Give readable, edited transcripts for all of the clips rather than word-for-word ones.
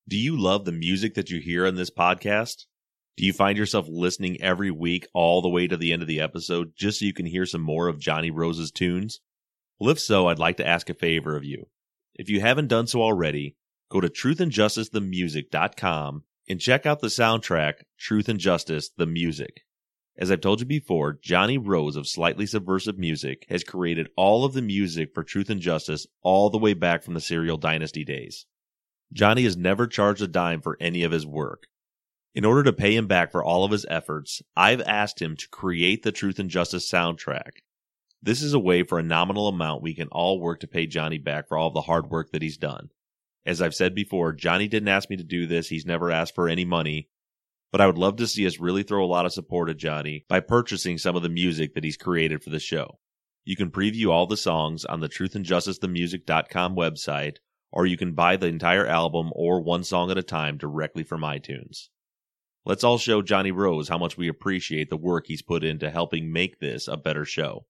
Do you love the music that you hear on this podcast? Do you find yourself listening every week all the way to the end of the episode just so you can hear some more of Johnny Rose's tunes? Well, if so, I'd like to ask a favor of you. If you haven't done so already, go to truthandjusticethemusic.com and check out the soundtrack, Truth and Justice, the Music. As I've told you before, Johnny Rose of Slightly Subversive Music has created all of the music for Truth and Justice all the way back from the Serial Dynasty days. Johnny has never charged a dime for any of his work. In order to pay him back for all of his efforts, I've asked him to create the Truth and Justice soundtrack. This is a way for a nominal amount we can all work to pay Johnny back for all of the hard work that he's done. As I've said before, Johnny didn't ask me to do this. He's never asked for any money. But I would love to see us really throw a lot of support at Johnny by purchasing some of the music that he's created for the show. You can preview all the songs on the truthandjusticethemusic.com website, or you can buy the entire album or one song at a time directly from iTunes. Let's all show Johnny Rose how much we appreciate the work he's put into helping make this a better show.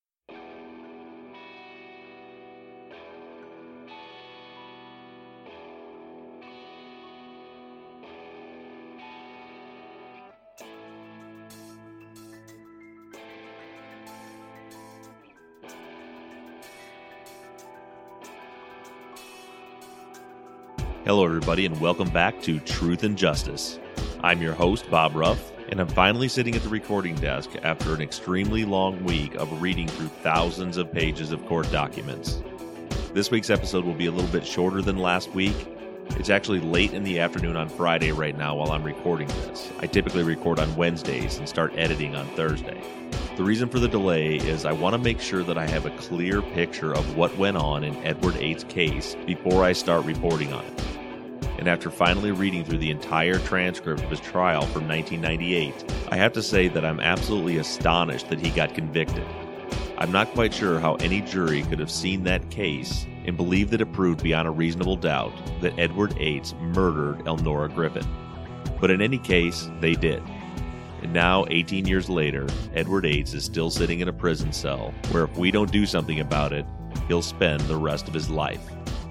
Hello everybody and welcome back to Truth and Justice. I'm your host, Bob Ruff, and I'm finally sitting at the recording desk after an extremely long week of reading through thousands of pages of court documents. This week's episode will be a little bit shorter than last week. It's actually late in the afternoon on Friday right now while I'm recording this. I typically record on Wednesdays and start editing on Thursday. The reason for the delay is I want to make sure that I have a clear picture of what went on in Edward Ate's case before I start reporting on it. And after finally reading through the entire transcript of his trial from 1998, I have to say that I'm absolutely astonished that he got convicted. I'm not quite sure how any jury could have seen that case and believed that it proved beyond a reasonable doubt that Edward Ates murdered Elnora Griffin. But in any case, they did. And now, 18 years later, Edward Ates is still sitting in a prison cell where if we don't do something about it, he'll spend the rest of his life.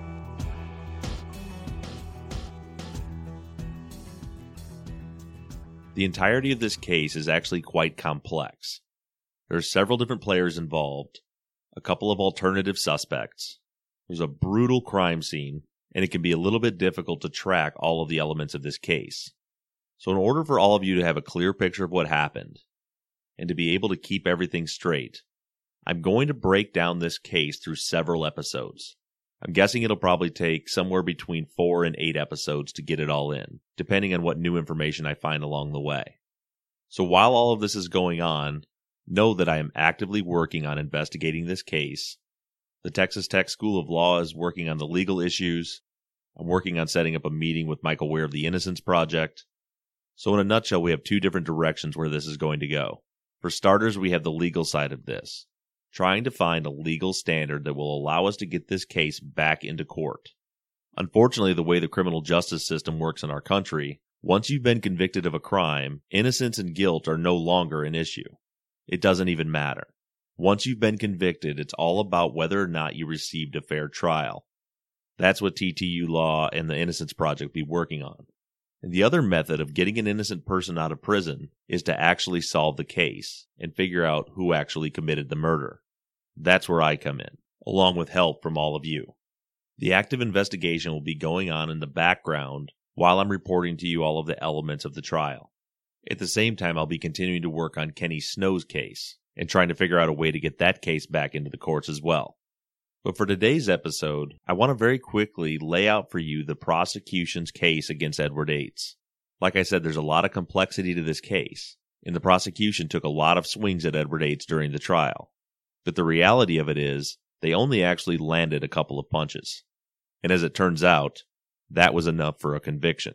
The entirety of this case is actually quite complex. There are several different players involved, a couple of alternative suspects, there's a brutal crime scene, and it can be a little bit difficult to track all of the elements of this case. So in order for all of you to have a clear picture of what happened, and to be able to keep everything straight, I'm going to break down this case through several episodes. I'm guessing it'll probably take somewhere between 4 and 8 episodes to get it all in, depending on what new information I find along the way. So while all of this is going on, know that I am actively working on investigating this case. The Texas Tech School of Law is working on the legal issues. I'm working on setting up a meeting with Michael Ware of the Innocence Project. So in a nutshell, we have 2 different directions where this is going to go. For starters, we have the legal side of this, trying to find a legal standard that will allow us to get this case back into court. Unfortunately, the way the criminal justice system works in our country, once you've been convicted of a crime, innocence and guilt are no longer an issue. It doesn't even matter. Once you've been convicted, it's all about whether or not you received a fair trial. That's what TTU Law and the Innocence Project be working on. And the other method of getting an innocent person out of prison is to actually solve the case and figure out who actually committed the murder. That's where I come in, along with help from all of you. The active investigation will be going on in the background while I'm reporting to you all of the elements of the trial. At the same time, I'll be continuing to work on Kenny Snow's case and trying to figure out a way to get that case back into the courts as well. But for today's episode, I want to very quickly lay out for you the prosecution's case against Edward Ates. Like I said, there's a lot of complexity to this case, and the prosecution took a lot of swings at Edward Ates during the trial. But the reality of it is, they only actually landed a couple of punches. And as it turns out, that was enough for a conviction.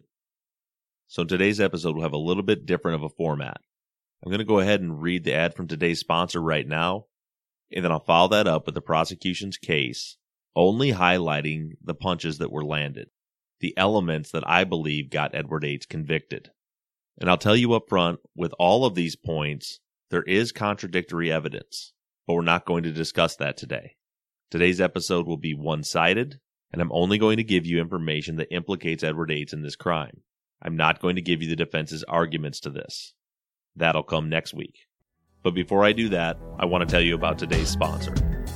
So in today's episode, we'll have a little bit different of a format. I'm going to go ahead and read the ad from today's sponsor right now, and then I'll follow that up with the prosecution's case, only highlighting the punches that were landed, the elements that I believe got Edward Ates convicted. And I'll tell you up front, with all of these points, there is contradictory evidence, but we're not going to discuss that today. Today's episode will be one-sided, and I'm only going to give you information that implicates Edward Yates in this crime. I'm not going to give you the defense's arguments to this. That'll come next week. But before I do that, I want to tell you about today's sponsor.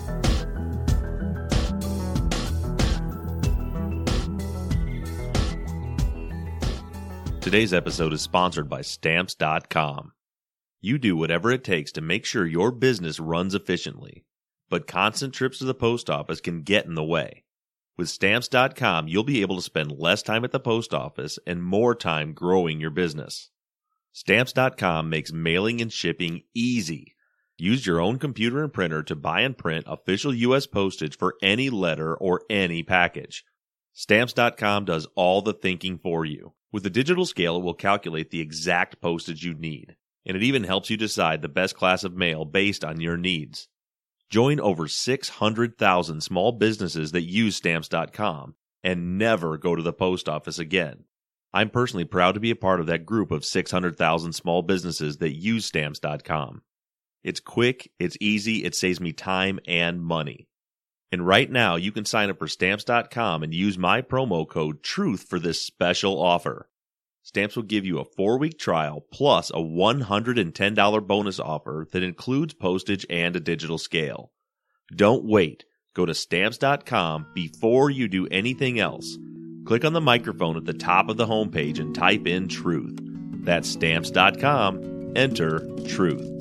Today's episode is sponsored by Stamps.com. You do whatever it takes to make sure your business runs efficiently, but constant trips to the post office can get in the way. With Stamps.com, you'll be able to spend less time at the post office and more time growing your business. Stamps.com makes mailing and shipping easy. Use your own computer and printer to buy and print official U.S. postage for any letter or any package. Stamps.com does all the thinking for you. With the digital scale, it will calculate the exact postage you need, and it even helps you decide the best class of mail based on your needs. Join over 600,000 small businesses that use Stamps.com and never go to the post office again. I'm personally proud to be a part of that group of 600,000 small businesses that use Stamps.com. It's quick, it's easy, it saves me time and money. And right now, you can sign up for Stamps.com and use my promo code TRUTH for this special offer. Stamps will give you a 4-week trial plus a $110 bonus offer that includes postage and a digital scale. Don't wait. Go to Stamps.com before you do anything else. Click on the microphone at the top of the homepage and type in TRUTH. That's Stamps.com. Enter TRUTH.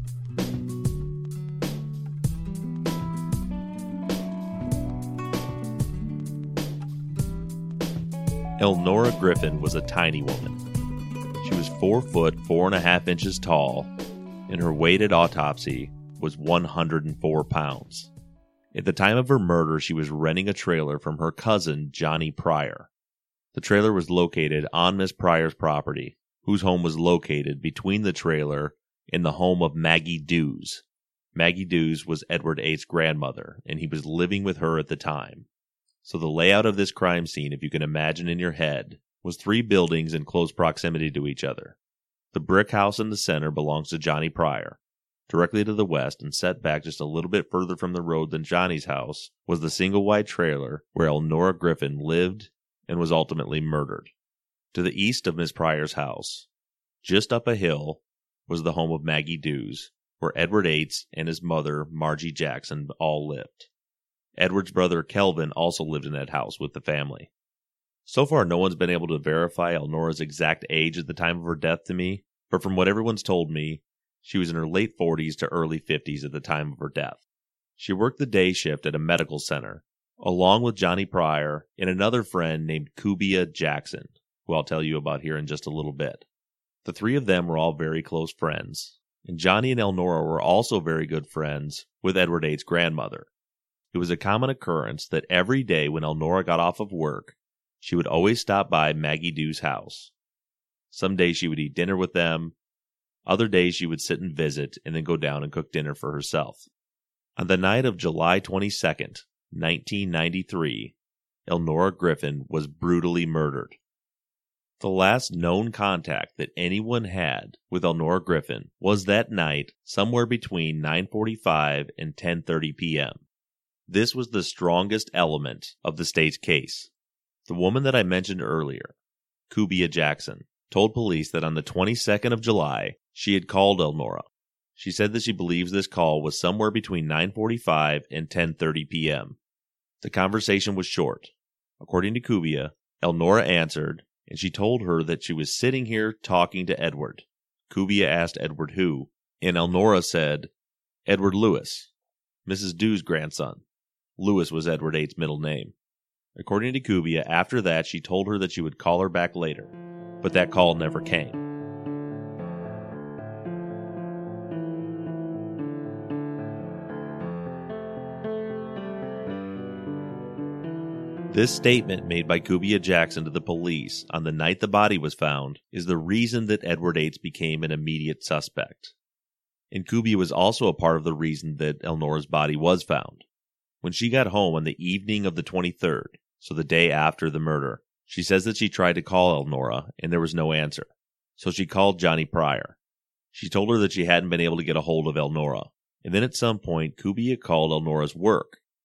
Elnora Griffin was a tiny woman. She was 4 foot 4.5 inches tall, and her weight at autopsy was 104 pounds. At the time of her murder, she was renting a trailer from her cousin, Johnny Pryor. The trailer was located on Miss Pryor's property, whose home was located between the trailer and the home of Maggie Dews. Maggie Dews was Edward Yates' grandmother, and he was living with her at the time. So the layout of this crime scene, if you can imagine in your head, was 3 buildings in close proximity to each other. The brick house in the center belongs to Johnny Pryor. Directly to the west and set back just a little bit further from the road than Johnny's house was the single-wide trailer where Elnora Griffin lived and was ultimately murdered. To the east of Miss Pryor's house, just up a hill, was the home of Maggie Dews, where Edward Yates and his mother, Margie Jackson, all lived. Edward's brother Kelvin also lived in that house with the family. So far, no one's been able to verify Elnora's exact age at the time of her death to me, but from what everyone's told me, she was in her late 40s to early 50s at the time of her death. She worked the day shift at a medical center, along with Johnny Pryor and another friend named Kubia Jackson, who I'll tell you about here in just a little bit. The 3 of them were all very close friends, and Johnny and Elnora were also very good friends with Edward Yates' grandmother. It was a common occurrence that every day when Elnora got off of work, she would always stop by Maggie Dews' house. Some days she would eat dinner with them. Other days she would sit and visit and then go down and cook dinner for herself. On the night of July 22nd, 1993, Elnora Griffin was brutally murdered. The last known contact that anyone had with Elnora Griffin was that night somewhere between 9:45 and 10:30 p.m. This was the strongest element of the state's case. The woman that I mentioned earlier, Kubia Jackson, told police that on the 22nd of July, she had called Elnora. She said that she believes this call was somewhere between 9:45 and 10:30 p.m. The conversation was short. According to Kubia, Elnora answered, and she told her that she was sitting here talking to Edward. Kubia asked Edward who, and Elnora said, Edward Lewis, Mrs. Dews' grandson. Lewis was Edward Yates' middle name. According to Kubia, after that she told her that she would call her back later, but that call never came. This statement made by Kubia Jackson to the police on the night the body was found is the reason that Edward Yates became an immediate suspect. And Kubia was also a part of the reason that Elnora's body was found. When she got home on the evening of the 23rd, so the day after the murder, she says that she tried to call Elnora and there was no answer. So she called Johnny Pryor. She told her that she hadn't been able to get a hold of Elnora. And then at some point, Kubia called Elnora's work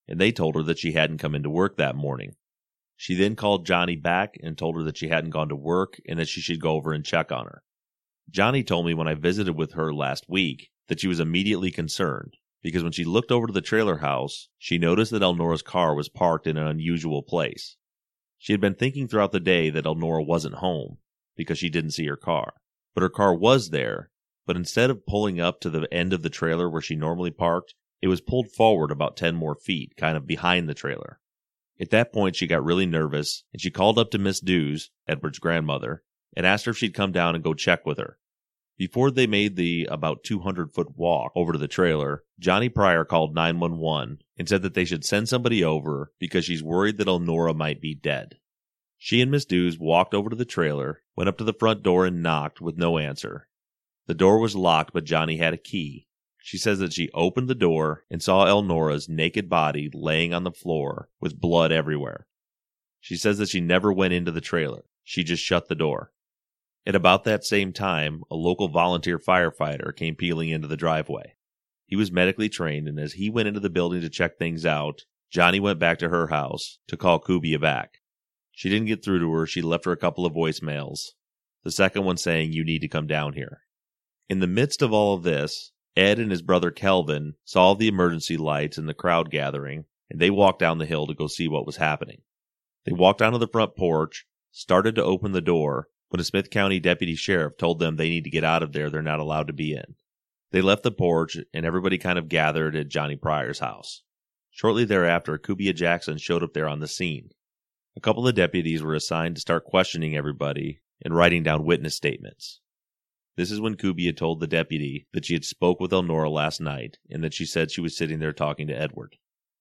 and they told her that she hadn't come into work that morning. She then called Johnny back and told her that she hadn't gone to work and that she should go over and check on her. Johnny told me when I visited with her last week that she was immediately concerned because when she looked over to the trailer house, she noticed that Elnora's car was parked in an unusual place. She had been thinking throughout the day that Elnora wasn't home because she didn't see her car. But her car was there, but instead of pulling up to the end of the trailer where she normally parked, it was pulled forward about 10 more feet, kind of behind the trailer. At that point, she got really nervous, and she called up to Miss Dews, Edward's grandmother, and asked her if she'd come down and go check with her. Before they made the about 200-foot walk over to the trailer, Johnny Pryor called 911 and said that they should send somebody over because she's worried that Elnora might be dead. She and Miss Dews walked over to the trailer, went up to the front door and knocked with no answer. The door was locked, but Johnny had a key. She says that she opened the door and saw Elnora's naked body laying on the floor with blood everywhere. She says that she never went into the trailer. She just shut the door. At about that same time, a local volunteer firefighter came peeling into the driveway. He was medically trained, and as he went into the building to check things out, Johnny went back to her house to call Kubia back. She didn't get through to her. She left her a couple of voicemails, the second one saying, "You need to come down here." In the midst of all of this, Ed and his brother Kelvin saw the emergency lights and the crowd gathering, and they walked down the hill to go see what was happening. They walked down to the front porch, started to open the door, when a Smith County deputy sheriff told them they need to get out of there. They're not allowed to be in. They left the porch, and everybody kind of gathered at Johnny Pryor's house. Shortly thereafter, Kubia Jackson showed up there on the scene. A couple of deputies were assigned to start questioning everybody and writing down witness statements. This is when Kubia told the deputy that she had spoke with Elnora last night and that she said she was sitting there talking to Edward.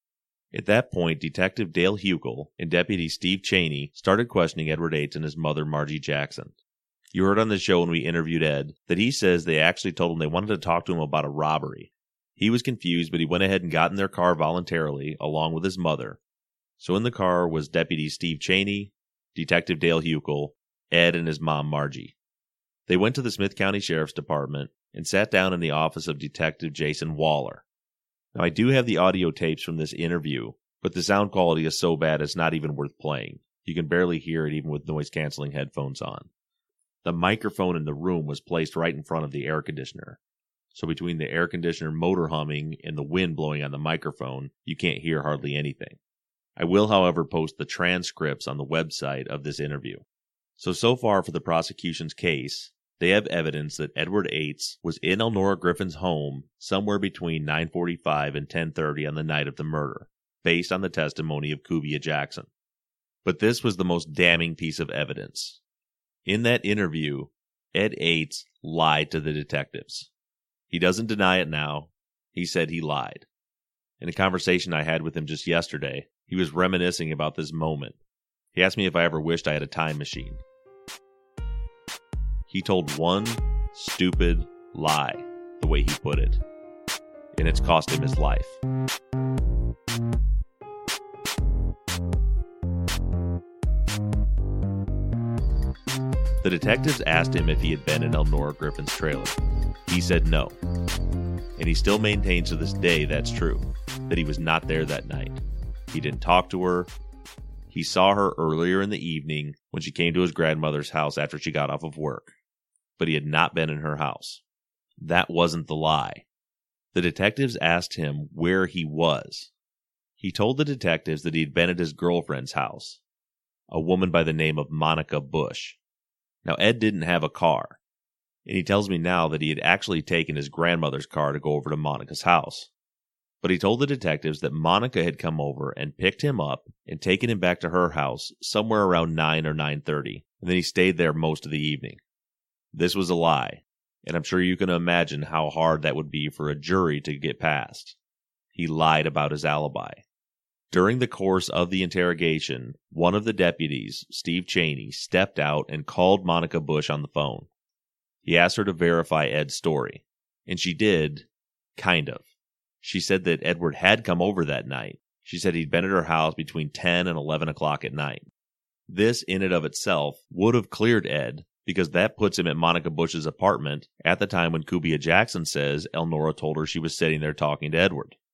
At that point, Detective Dale Huckel and Deputy Steve Cheney started questioning Edward Ates and his mother, Margie Jackson. You heard on the show when we interviewed Ed that he says they actually told him they wanted to talk to him about a robbery. He was confused, but he went ahead and got in their car voluntarily, along with his mother. So in the car was Deputy Steve Cheney, Detective Dale Huckel, Ed, and his mom, Margie. They went to the Smith County Sheriff's Department and sat down in the office of Detective Jason Waller. Now, I do have the audio tapes from this interview, but the sound quality is so bad it's not even worth playing. You can barely hear it even with noise-canceling headphones on. The microphone in the room was placed right in front of the air conditioner. So between the air conditioner motor humming and the wind blowing on the microphone, you can't hear hardly anything. I will, however, post the transcripts on the website of this interview. So far for the prosecution's case, they have evidence that Edward Ates was in Elnora Griffin's home somewhere between 9:45 and 10:30 on the night of the murder, based on the testimony of Kubia Jackson. But this was the most damning piece of evidence. In that interview, Ed Ates lied to the detectives. He doesn't deny it now. He said he lied. In a conversation I had with him just yesterday, he was reminiscing about this moment. He asked me if I ever wished I had a time machine. He told one stupid lie, the way he put it, and it's cost him his life. The detectives asked him if he had been in Elnora Griffin's trailer. He said no. And he still maintains to this day that's true, that he was not there that night. He didn't talk to her. He saw her earlier in the evening when she came to his grandmother's house after she got off of work, but he had not been in her house. That wasn't the lie. The detectives asked him where he was. He told the detectives that he had been at his girlfriend's house, a woman by the name of Monica Bush. Now, Ed didn't have a car, and he tells me now that he had actually taken his grandmother's car to go over to Monica's house. But he told the detectives that Monica had come over and picked him up and taken him back to her house somewhere around 9 or 9:30, and then he stayed there most of the evening. This was a lie, and I'm sure you can imagine how hard that would be for a jury to get past. He lied about his alibi. During the course of the interrogation, one of the deputies, Steve Cheney, stepped out and called Monica Bush on the phone. He asked her to verify Ed's story, and she did, kind of. She said that Edward had come over that night. She said he'd been at her house between 10 and 11 o'clock at night. This, in and of itself, would have cleared Ed, because that puts him at Monica Bush's apartment at the time when Kubia Jackson says Elnora told her she was sitting there talking to Edward.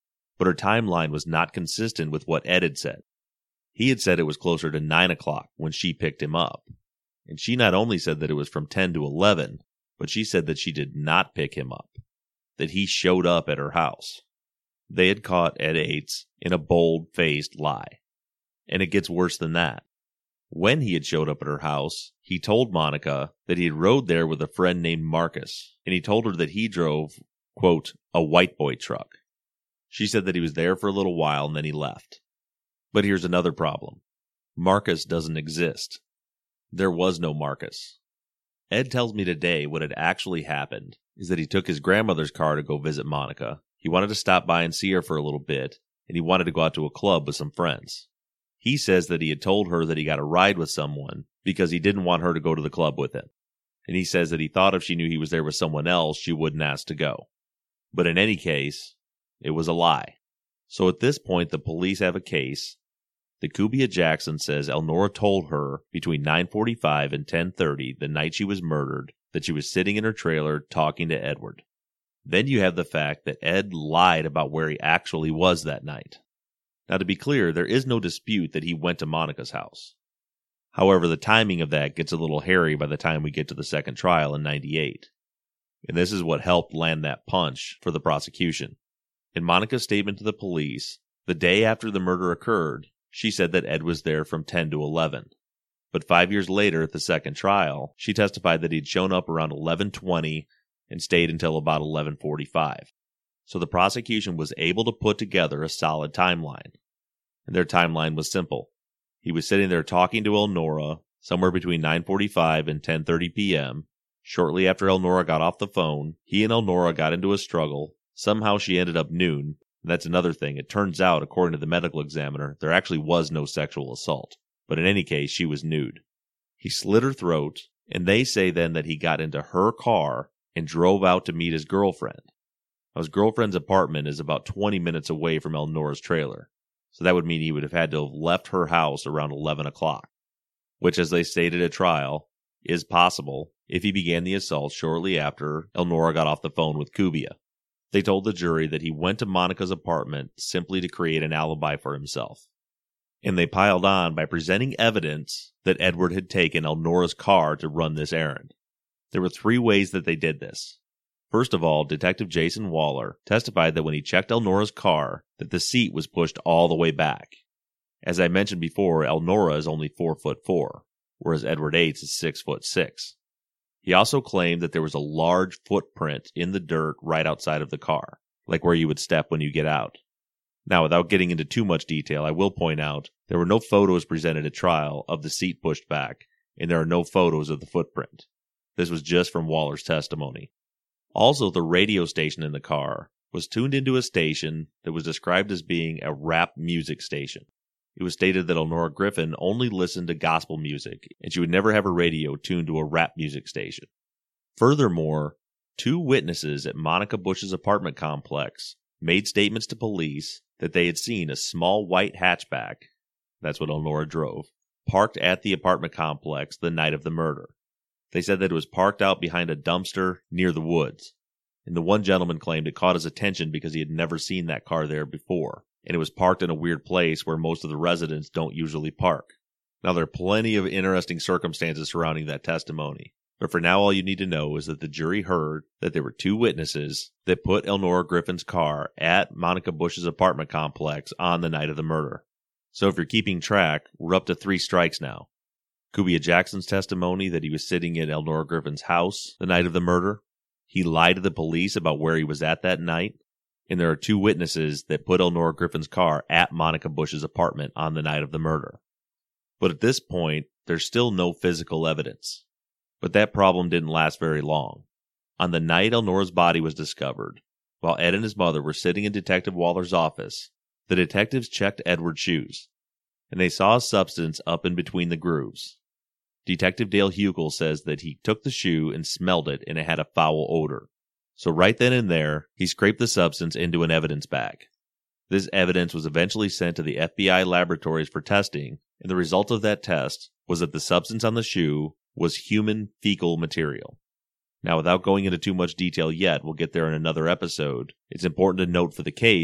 but her timeline was not consistent with what Ed had said. He had said it was closer to 9 o'clock when she picked him up, and she not only said that it was from 10 to 11, but she said that she did not pick him up, that he showed up at her house. They had caught Ed Ates in a bold-faced lie. And it gets worse than that. When he had showed up at her house, he told Monica that he had rode there with a friend named Marcus, and he told her that he drove, quote, a white boy truck. She said that he was there for a little while and then he left. But here's another problem. Marcus doesn't exist. There was no Marcus. Ed tells me today what had actually happened is that he took his grandmother's car to go visit Monica. He wanted to stop by and see her for a little bit, and he wanted to go out to a club with some friends. He says that he had told her that he got a ride with someone because he didn't want her to go to the club with him. And he says that he thought if she knew he was there with someone else, she wouldn't ask to go. But in any case, it was a lie. So at this point, the police have a case that Kubia Jackson says Elnora told her between 9:45 and 10:30 the night she was murdered that she was sitting in her trailer talking to Edward. Then you have the fact that Ed lied about where he actually was that night. Now, to be clear, there is no dispute that he went to Monica's house. However, the timing of that gets a little hairy by the time we get to the second trial in 98. And this is what helped land that punch for the prosecution. In Monica's statement to the police, the day after the murder occurred, she said that Ed was there from 10 to 11. But 5 years later at the second trial, she testified that he'd shown up around 11:20 and stayed until about 11:45. So the prosecution was able to put together a solid timeline. And their timeline was simple. He was sitting there talking to Elnora somewhere between 9:45 and 10:30 p.m. Shortly after Elnora got off the phone, he and Elnora got into a struggle. Somehow she ended up nude. And that's another thing. It turns out, according to the medical examiner, there actually was no sexual assault. But in any case, she was nude. He slit her throat, and they say then that he got into her car and drove out to meet his girlfriend. Now, his girlfriend's apartment is about 20 minutes away from Elnora's trailer. So that would mean he would have had to have left her house around 11 o'clock, which, as they stated at trial, is possible if he began the assault shortly after Elnora got off the phone with Kubia. They told the jury that he went to Monica's apartment simply to create an alibi for himself. And they piled on by presenting evidence that Edward had taken Elnora's car to run this errand. There were 3 ways that they did this. First of all, Detective Jason Waller testified that when he checked Elnora's car, that the seat was pushed all the way back. As I mentioned before, Elnora is only 4'4", whereas Edward Ates is 6'6". He also claimed that there was a large footprint in the dirt right outside of the car, like where you would step when you get out. Now, without getting into too much detail, I will point out there were no photos presented at trial of the seat pushed back, and there are no photos of the footprint. This was just from Waller's testimony. Also, the radio station in the car was tuned into a station that was described as being a rap music station. It was stated that Elnora Griffin only listened to gospel music, and she would never have her radio tuned to a rap music station. Furthermore, 2 witnesses at Monica Bush's apartment complex made statements to police that they had seen a small white hatchback, that's what Elnora drove, parked at the apartment complex the night of the murder. They said that it was parked out behind a dumpster near the woods, and the one gentleman claimed it caught his attention because he had never seen that car there before, and it was parked in a weird place where most of the residents don't usually park. Now, there are plenty of interesting circumstances surrounding that testimony, but for now all you need to know is that the jury heard that there were 2 witnesses that put Elnora Griffin's car at Monica Bush's apartment complex on the night of the murder. So if you're keeping track, we're up to 3 strikes now. Kubia Jackson's testimony that he was sitting in Elnora Griffin's house the night of the murder. He lied to the police about where he was at that night. And there are 2 witnesses that put Elnora Griffin's car at Monica Bush's apartment on the night of the murder. But at this point, there's still no physical evidence. But that problem didn't last very long. On the night Elnora's body was discovered, while Ed and his mother were sitting in Detective Waller's office, the detectives checked Edward's shoes, and they saw a substance up in between the grooves. Detective Dale Hugel says that he took the shoe and smelled it, and it had a foul odor. So right then and there, he scraped the substance into an evidence bag. This evidence was eventually sent to the FBI laboratories for testing, and the result of that test was that the substance on the shoe was human fecal material. Now, without going into too much detail yet, we'll get there in another episode, it's important to note for the case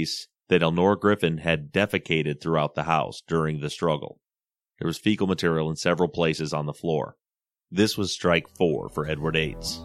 that Elnora Griffin had defecated throughout the house during the struggle. There was fecal material in several places on the floor. This was strike 4 for Edward Yates.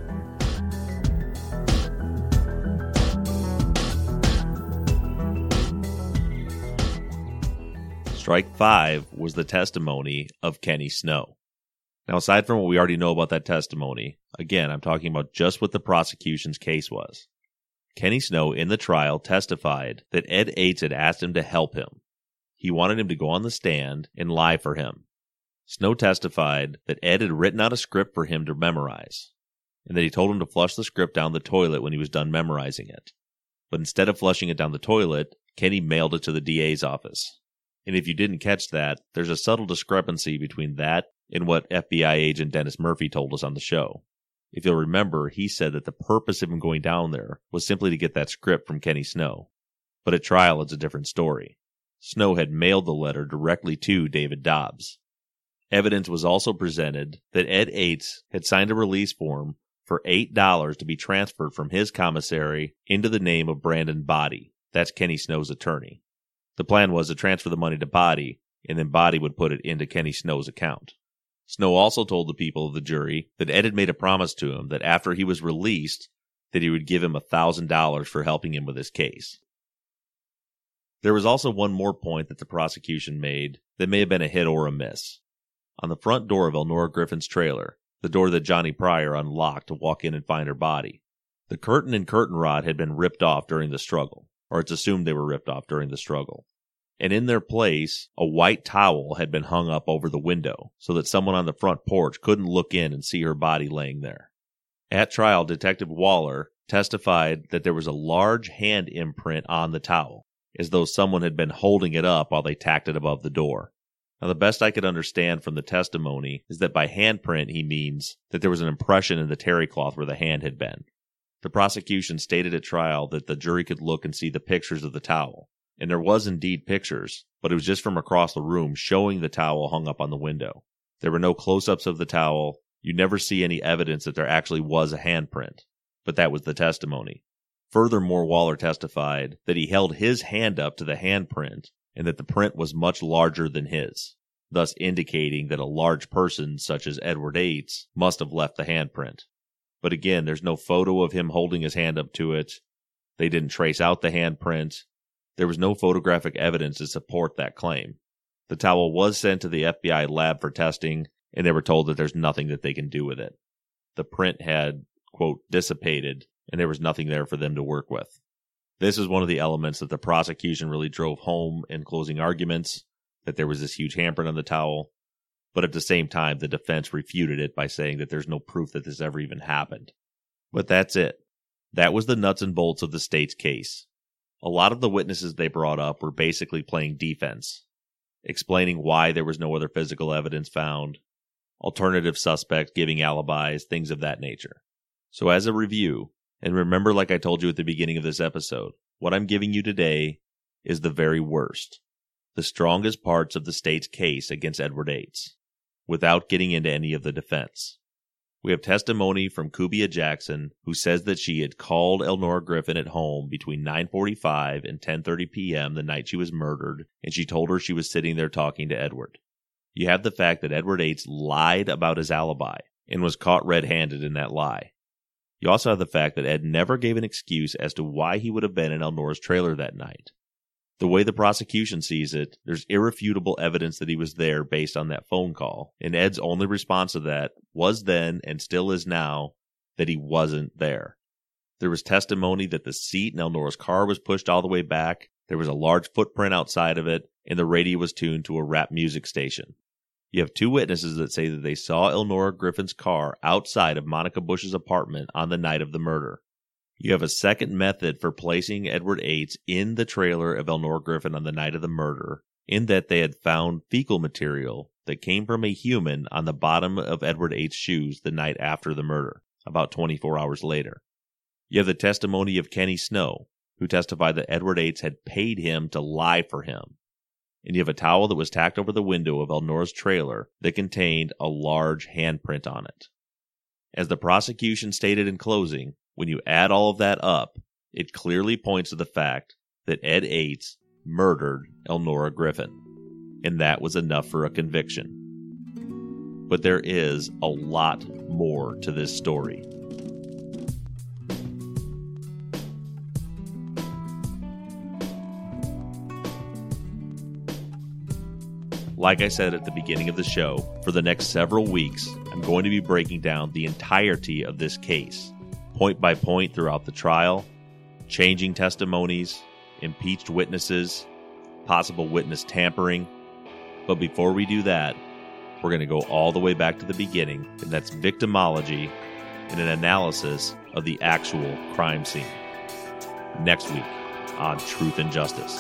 Strike 5 was the testimony of Kenny Snow. Now, aside from what we already know about that testimony, again, I'm talking about just what the prosecution's case was. Kenny Snow, in the trial, testified that Ed Yates had asked him to help him. He wanted him to go on the stand and lie for him. Snow testified that Ed had written out a script for him to memorize, and that he told him to flush the script down the toilet when he was done memorizing it. But instead of flushing it down the toilet, Kenny mailed it to the DA's office. And if you didn't catch that, there's a subtle discrepancy between that and what FBI agent Dennis Murphy told us on the show. If you'll remember, he said that the purpose of him going down there was simply to get that script from Kenny Snow. But at trial, it's a different story. Snow had mailed the letter directly to David Dobbs. Evidence was also presented that Ed Yates had signed a release form for $8 to be transferred from his commissary into the name of Brandon Body. That's Kenny Snow's attorney. The plan was to transfer the money to Body, and then Body would put it into Kenny Snow's account. Snow also told the people of the jury that Ed had made a promise to him that after he was released, that he would give him $1,000 for helping him with his case. There was also one more point that the prosecution made that may have been a hit or a miss. On the front door of Elnora Griffin's trailer, the door that Johnny Pryor unlocked to walk in and find her body, the curtain and curtain rod had been ripped off during the struggle, or it's assumed they were ripped off during the struggle. And in their place, a white towel had been hung up over the window so that someone on the front porch couldn't look in and see her body laying there. At trial, Detective Waller testified that there was a large hand imprint on the towel, as though someone had been holding it up while they tacked it above the door. Now, the best I could understand from the testimony is that by handprint he means that there was an impression in the terry cloth where the hand had been. The prosecution stated at trial that the jury could look and see the pictures of the towel. And there was indeed pictures, but it was just from across the room showing the towel hung up on the window. There were no close-ups of the towel. You never see any evidence that there actually was a handprint, but that was the testimony. Furthermore, Waller testified that he held his hand up to the handprint and that the print was much larger than his, thus indicating that a large person such as Edward Yates must have left the handprint. But again, there's no photo of him holding his hand up to it. They didn't trace out the handprint. There was no photographic evidence to support that claim. The towel was sent to the FBI lab for testing, and they were told that there's nothing that they can do with it. The print had, quote, dissipated, and there was nothing there for them to work with. This is one of the elements that the prosecution really drove home in closing arguments, that there was this huge handprint on the towel, but at the same time, the defense refuted it by saying that there's no proof that this ever even happened. But that's it. That was the nuts and bolts of the state's case. A lot of the witnesses they brought up were basically playing defense, explaining why there was no other physical evidence found, alternative suspects giving alibis, things of that nature. So as a review, and remember like I told you at the beginning of this episode, what I'm giving you today is the very worst, the strongest parts of the state's case against Edward Yates, without getting into any of the defense. We have testimony from Kubia Jackson, who says that she had called Elnora Griffin at home between 9:45 and 10:30 p.m. the night she was murdered, and she told her she was sitting there talking to Edward. You have the fact that Edward Yates lied about his alibi and was caught red-handed in that lie. You also have the fact that Ed never gave an excuse as to why he would have been in Elnora's trailer that night. The way the prosecution sees it, there's irrefutable evidence that he was there based on that phone call, and Ed's only response to that was then, and still is now, that he wasn't there. There was testimony that the seat in Elnora's car was pushed all the way back, there was a large footprint outside of it, and the radio was tuned to a rap music station. You have two witnesses that say that they saw Elnora Griffin's car outside of Monica Bush's apartment on the night of the murder. You have a second method for placing Edward Yates in the trailer of Elnora Griffin on the night of the murder, in that they had found fecal material that came from a human on the bottom of Edward Yates' shoes the night after the murder, about 24 hours later. You have the testimony of Kenny Snow, who testified that Edward Yates had paid him to lie for him. And you have a towel that was tacked over the window of Elnora's trailer that contained a large handprint on it. As the prosecution stated in closing, when you add all of that up, it clearly points to the fact that Ed Ates murdered Elnora Griffin, and that was enough for a conviction. But there is a lot more to this story. Like I said at the beginning of the show, for the next several weeks, I'm going to be breaking down the entirety of this case, point by point throughout the trial, changing testimonies, impeached witnesses, possible witness tampering. But before we do that, we're going to go all the way back to the beginning, and that's victimology and an analysis of the actual crime scene. Next week on Truth and Justice.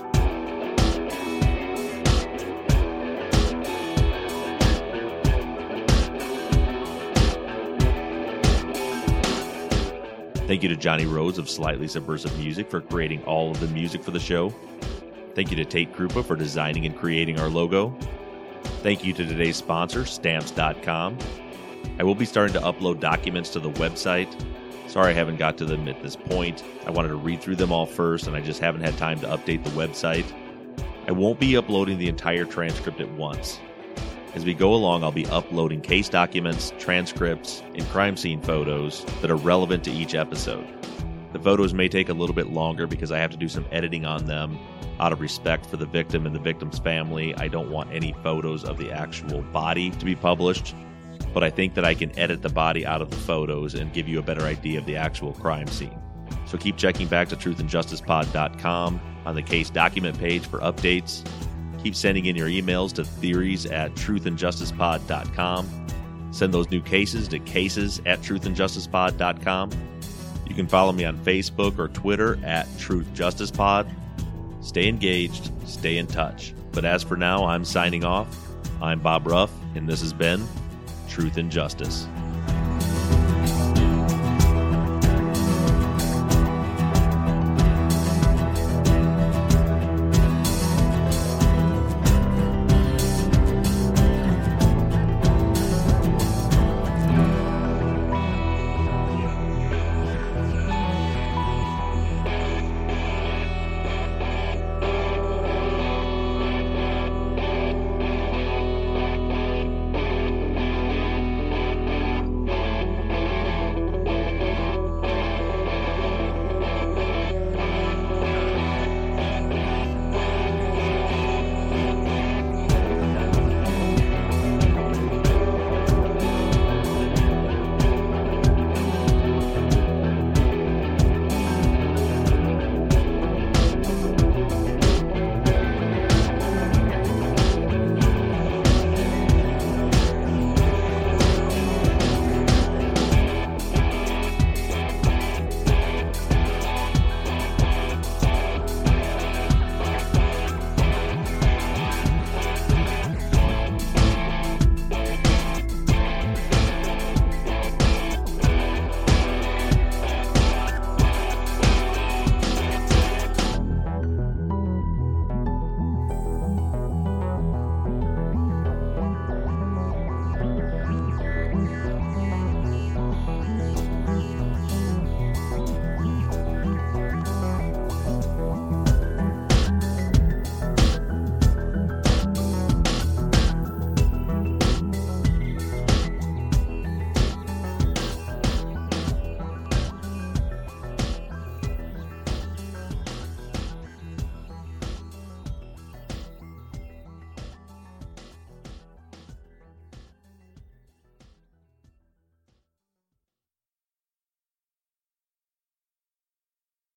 Thank you to Johnny Rose of Slightly Subversive Music for creating all of the music for the show. Thank you to Tate Krupa for designing and creating our logo. Thank you to today's sponsor, Stamps.com. I will be starting to upload documents to the website. Sorry I haven't got to them at this point. I wanted to read through them all first, and I just haven't had time to update the website. I won't be uploading the entire transcript at once. As we go along, I'll be uploading case documents, transcripts, and crime scene photos that are relevant to each episode. The photos may take a little bit longer because I have to do some editing on them. Out of respect for the victim and the victim's family, I don't want any photos of the actual body to be published, but I think that I can edit the body out of the photos and give you a better idea of the actual crime scene. So keep checking back to truthandjusticepod.com on the case document page for updates. Keep sending in your emails to theories@truthandjusticepod.com. Send those new cases to cases@truthandjusticepod.com. You can follow me on Facebook or Twitter @TruthJusticePod. Stay engaged, stay in touch. But as for now, I'm signing off. I'm Bob Ruff, and this has been Truth and Justice.